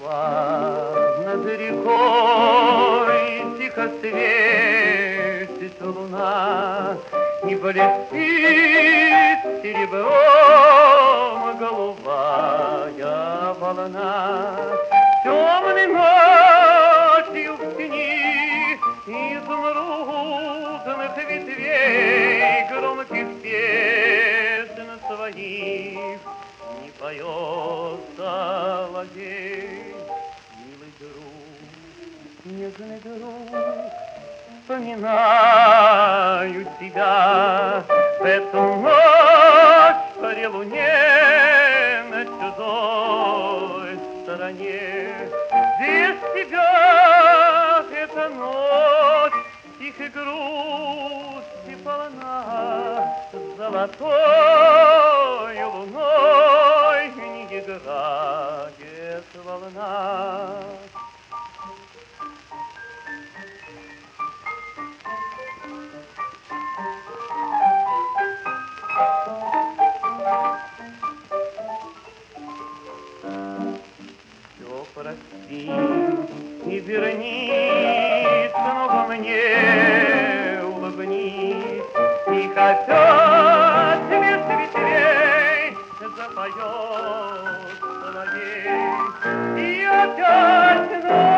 Москва, над рекой тихо светит луна, и блестит серебром голубая волна. Темной ночью в тени изумрудных ветвей громких песен своих не поет соловей. Милый друг, нежный друг, вспоминаю тебя в эту ночь при луне на чужой стороне. Без тебя эта ночь тихой грусти полна, золотой луной не играет волна. Все прости и вернись снова мне, улыбнись, и опять меж ветвей запоет соловей, и опять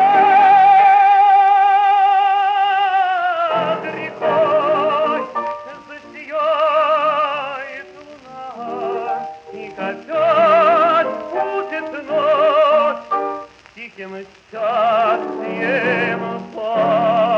над рекой засияет луна, и опять будет ночь тихим счастьем.